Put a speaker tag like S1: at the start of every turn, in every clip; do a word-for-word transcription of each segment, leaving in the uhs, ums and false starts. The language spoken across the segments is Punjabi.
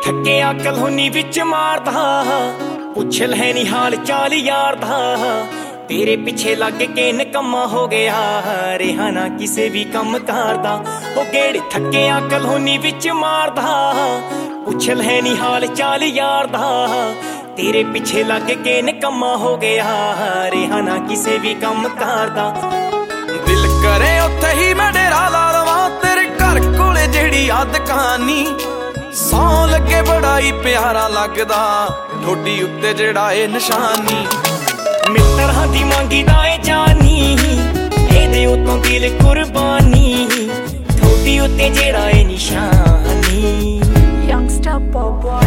S1: ਥੱਕਿਆ ਕਲੋਨੀ ਵਿੱਚ ਮਾਰਦਾ ਪੁੱਛ ਲੈ ਨੀ ਹਾਲ ਚਾਲ ਯਾਰ ਦਾ ਤੇਰੇ ਪਿੱਛੇ ਲੱਗ ਕੇ ਨਿਕੰਮਾ ਹੋ ਗਿਆ ਰਿਹਾ ਨਾ ਕਿਸੇ ਵੀ ਕੰਮ ਕਰਦਾ ਉਹ ਗੇੜ ਥੱਕਿਆ ਕਲੋਨੀ ਵਿੱਚ ਮਾਰਦਾ ਪੁੱਛ ਲੈ ਨੀ ਹਾਲ ਚਾਲ ਯਾਰ ਦਾ ਤੇਰੇ ਪਿੱਛੇ ਲੱਗ ਕੇ ਨਿਕੰਮਾ ਹੋ ਗਿਆ ਰਿਹਾ ਨਾ ਕਿਸੇ ਵੀ ਕੰਮ ਕਰਦਾ ਦਿਲ ਕਰੇ ਉੱਥੇ ਹੀ ਮੈਂ ਡੇਰਾ ਲਾ ਲਵਾਂ ਤੇਰੇ ਘਰ ਕੋਲੇ ਜਿਹੜੀ ਆ ਦੁਕਾਨੀ ਸੌ ਲੱਗੇ ਬੜਾ ਹੀ ਪਿਆਰਾ ਲੱਗਦਾ ਠੋਡੀ ਉੱਤੇ ਜਿਹੜਾ ਏ ਨਿਸ਼ਾਨੀ ਮਿੱਤਰਾਂ ਦੀ ਮੰਗੀਦਾ ਏ ਜਾਨੀ ਇਹਦੇ ਉਤੋਂ ਦਿਲ ਕੁਰਬਾਨੀ ਠੋਡੀ ਉੱਤੇ ਜਿਹੜਾ ਏ ਨਿਸ਼ਾਨੀ
S2: Youngster pop boy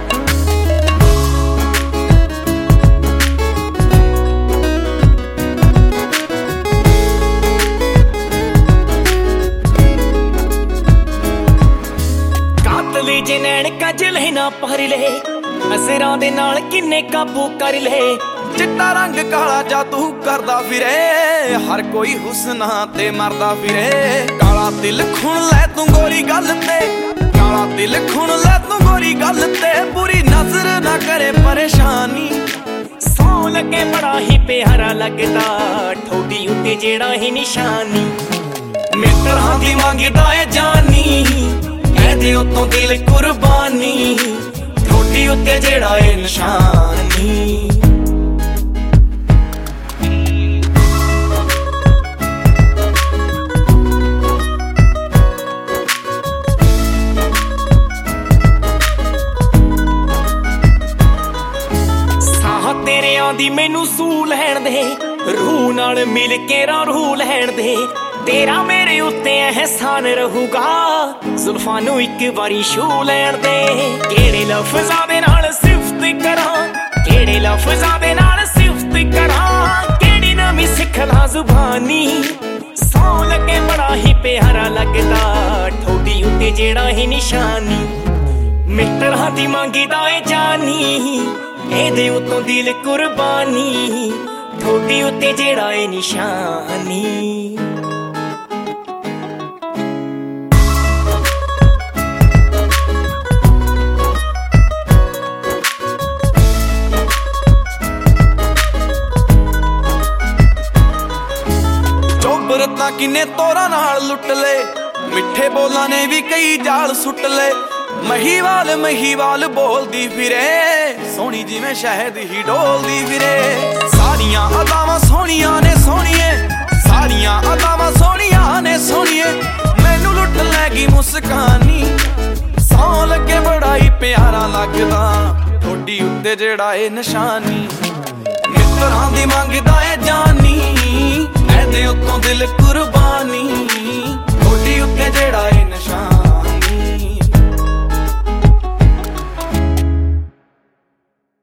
S1: ਜੇ ਨੈਣ ਕਜਲੇ ਨਾ ਪਰ ਲੈ ਅਸਰਾਂ ਦੇ ਨਾਲ ਕਿੰਨੇ ਕਾਬੂ ਕਰ ਲੈ ਚਿੱਟਾ ਰੰਗ ਕਾਲਾ ਜਾਦੂ ਕਰਦਾ ਫਿਰੇ ਹਰ ਕੋਈ ਹੁਸਨਾ ਤੇ ਮਰਦਾ ਫਿਰੇ ਕਾਲਾ ਦਿਲ ਖੁਣ ਲੈ ਤੂੰ ਗੋਰੀ ਗੱਲ ਤੇ ਕਾਲਾ ਦਿਲ ਖੁਣ ਲੈ ਤੂੰ ਗੋਰੀ ਗੱਲ ਤੇ ਬੁਰੀ ਨਜ਼ਰ ਨਾ ਕਰੇ ਪਰੇਸ਼ਾਨੀ ਸੌ ਲੱਗੇ ਬੜਾ ਹੀ ਪਿਆਰਾ ਲੱਗਦਾ ਠੋਡੀ ਉੱਤੇ ਜਿਹੜਾ ਹੀ ਨਿਸ਼ਾਨੀ ਮਿੱਤਰਾਂ ਦੀ ਮੰਗਦਾ ਏ ਜਾਨੀ ਇਹਦੇ ਉਤੋਂ ਦਿਲ ਕੁਰਬਾਨੀ ਠੋਡੀ ਉੱਤੇ ਜਿਹੜਾ ਏ ਨਿਸ਼ਾਨੀ ਸਾਹ ਤੇਰਿਆਂ ਦੀ ਮੈਨੂੰ ਸੂ ਲੈਣ ਦੇ ਰੂਹ ਨਾਲ ਮਿਲ ਕੇ ਰਾਂ ਰੂਹ ਲੈਣ ਦੇ ਤੇਰਾ ਮੇਰੇ ਉੱਤੇ ਅਹਿਸਾਨ ਰਹੂਗਾ ਜ਼ੁਲਫਾਂ ਨੂੰ ਇੱਕ ਵਾਰੀ ਛੂ ਲੈਣ ਦੇ ਕਿਹੜੇ ਲਫ਼ਜ਼ਾਂ ਦੇ ਨਾਲ ਸਿਫਤ ਕਰਾਂ ਕਿਹੜੇ ਲਫ਼ਜ਼ਾਂ ਦੇ ਨਾਲ ਸਿਫਤ ਕਰਾਂ ਕਿਹੜੀ ਨਵੀਂ ਸਿੱਖ ਲਾਂ ਜ਼ੁਬਾਨੀ ਸੌ ਲੱਗੇ ਬੜਾ ਹੀ ਪਿਆਰਾ ਲੱਗਦਾ ਠੋਡੀ ਉੱਤੇ ਜਿਹੜਾ ਹੀ ਨਿਸ਼ਾਨੀ ਮਿੱਤਰਾਂ ਦੀ ਮੰਗਦਾ ਏ ਜਾਨੀ ਇਹਦੇ ਉਤੋਂ ਦਿਲ ਕੁਰਬਾਨੀ ਠੋਡੀ ਉੱਤੇ ਜਿਹੜਾ ਏ ਨਿਸ਼ਾਨੀ ਤਾਂ ਕਿੰਨੇ ਤੋਰਾਂ ਨਾਲ ਲੁੱਟ ਲੈ ਮਿੱਠੇ ਬੋਲਾਂ ਨੇ ਵੀ ਕਈ ਜਾਲ ਸੁੱਟ ਲੈ ਮਹੀਵਾਲ ਮਹੀਵਾਲ ਬੋਲਦੀ ਫਿਰੇ ਸੋਹਣੀ ਜਿਵੇਂ ਸ਼ਹਿਦ ਹੀ ਡੋਲਦੀ ਫਿਰੇ ਸਾਰੀਆਂ ਅਦਾਵਾਂ ਸੋਹਣੀਆਂ ਨੇ ਸੋਹਣੀਏ ਸਾਰੀਆਂ ਅਦਾਵਾਂ ਸੋਹਣੀਆਂ ਨੇ ਸੋਹਣੀਏ ਮੈਨੂੰ ਲੁੱਟ ਲੈ ਗਈ ਮੁਸਕਾਨੀ ਸੌ ਲੱਗੇ ਬੜਾ ਹੀ ਪਿਆਰਾ ਲੱਗਦਾ ਠੋਡੀ ਉੱਤੇ ਜਿਹੜਾ ਏ ਨਿਸ਼ਾਨੀ ਮਿੱਤਰਾਂ ਦੀ ਮੰਗਦਾ ਏ ਜਾਨੀ ਇਹਦੇ ਉੱਤੋਂ ਦਿਲ ਕੁਰਬਾਨੀ